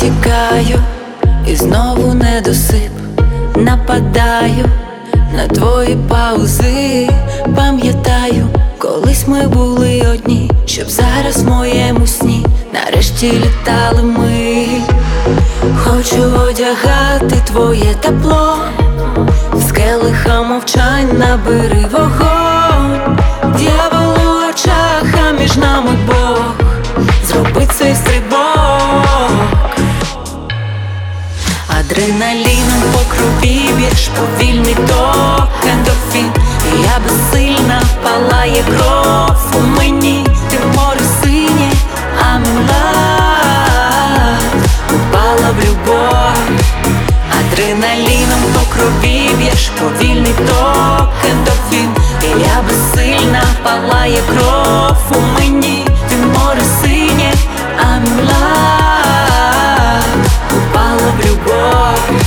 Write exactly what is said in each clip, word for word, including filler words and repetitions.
тікаю, і знову недосип. Нападаю на твої паузи. Пам'ятаю, колись ми були одні, щоб зараз в моєму сні нарешті літали ми. Хочу одягати твоє тепло, з келиха мовчань набери вогонь. Д'явол у очах, а між нами Бог, зроби цей стрибок. Адреналіном по крові б'єш, повільний ток, ендорфін. І я безсильна, палає кров у мені. Ти море синє, I'm in love, упала в любов. Адреналіном по крові б'єш, повільний ток, ендорфін. І я безсильна, палає кров у мені. Ти море синє, I'm in love, упала в любов.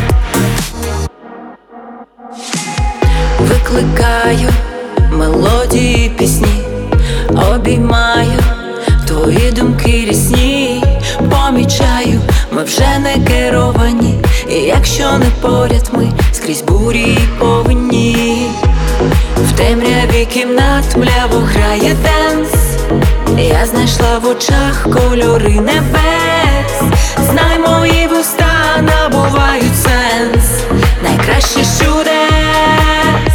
Викликаю мелодії пісні, обіймаю твої думки рісні. Помічаю, ми вже не керовані, і якщо не поряд ми, скрізь бурі і повинні. В темряві кімнат мляво грає денс. Я знайшла в очах кольори небес. Знай, мої вуста набувають сенс найкраще з чудес.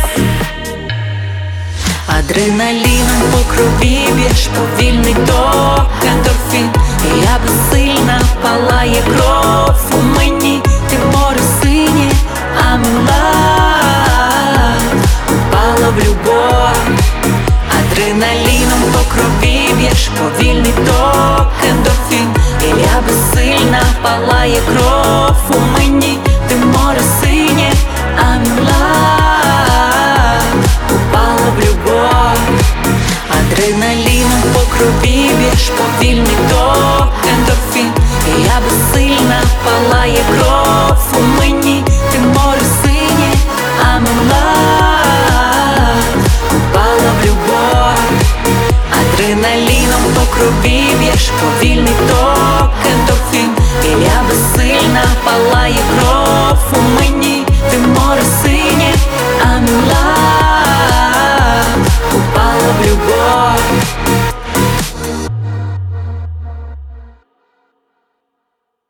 Адреналіном по крові б'єш, повільний ток, ендорфін. І я безсильна, палає кров у мені. Ти море синє, I'm in love, упала в любов. Адреналіном по крові б'єш, повільний ток, ендорфін. І я безсильна, палає кров у мені. Ти море синє, I'm in love, упала в любов. Адреналіном по крові б'єш, повільний ток, ендорфін. І я безсильна, палає кров у мені. Ти море синє, I'm in love, упала в любов. Адреналіном по крові б'єш, повільний ток, ендорфін. І я безсильна, палає кров у мені. Ти море синє, I'm in love, упала в любов.